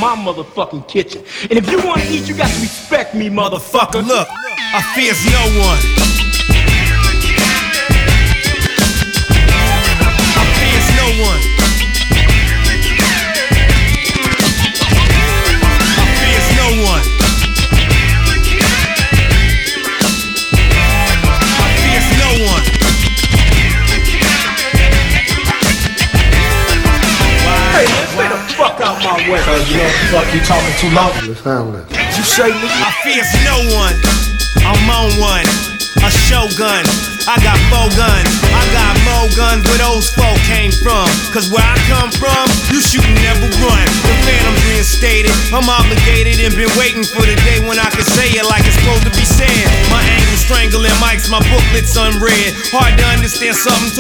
my motherfucking kitchen. And if you wanna eat, you got to respect me, motherfucker. Look, I fears no one. I fears no one. I fears no one. I fears no one. Hey, man, stay the fuck out my way. Cause you know what the fuck you talking too long. Let's handle it. You say, nigga? I fears no one. I'm on one. A shogun. I got 4 guns. I got more guns where those 4 came from. Cause where I come from, you shoot and never run. The phantom's reinstated. I'm obligated and been waiting for the day when I can say it like it's supposed to be said. My anger strangling mics, my booklets unread. Hard to understand something.